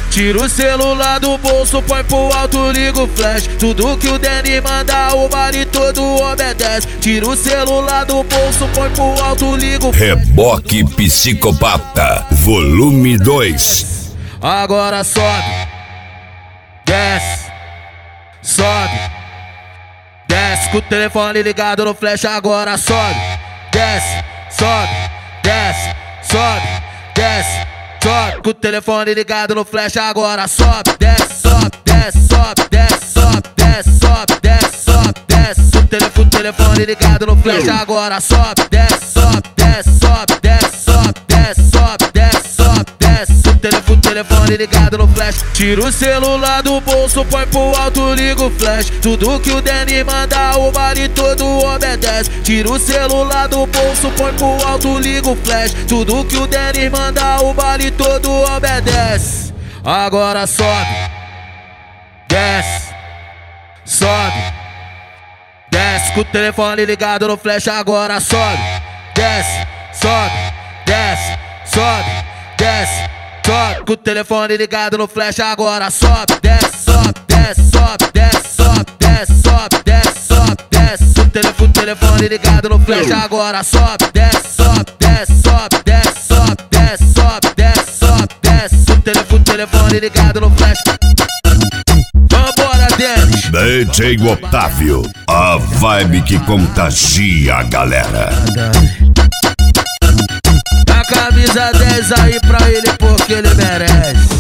Tira o celular do bolso, põe pro alto, liga o flash. Tudo que o Danny manda, o vale todo obedece. Tira o celular do bolso, põe pro alto, liga o flash. Reboque Psicopata, volume 2. Agora sobe, desce, sobe, desce. Com o telefone ligado no flash, agora sobe, desce, sobe, desce, sobe, desce, sobe. Com o telefone ligado no flash, agora sobe, desce, sobe, desce, sobe, desce, sobe, desce, sobe, desce, sobe, desce. Com o telefone ligado no flash, agora sobe, desce, sobe, desce, sobe, desce, sobe, desce, sobe, desce, sobe, desce. Com o telefone ligado no flash. Tira o celular do bolso, põe pro alto, liga o flash. Tudo que o Danny manda, o vale todo obedece. Tira o celular do bolso, põe pro alto, liga o flash. Tudo que o Danny manda, o vale todo obedece. Agora sobe, desce, sobe, desce. Com o telefone ligado no flash, agora sobe, desce, sobe, desce, sobe, desce, sobe. Com o telefone ligado no flash, agora sobe, desce, sobe, desce, sobe, desce, sobe, desce, sobe, desce, sobe, desce. Com o telefone ligado no flash, agora sobe, desce, sobe, desce, sobe, desce, sobe, desce, sobe, desce, sobe, desce. Com o telefone ligado no flash. Vambora, Dennis. DJ Otávio, a vibe que contagia a galera. A camisa 10 aí pra ele porque ele merece.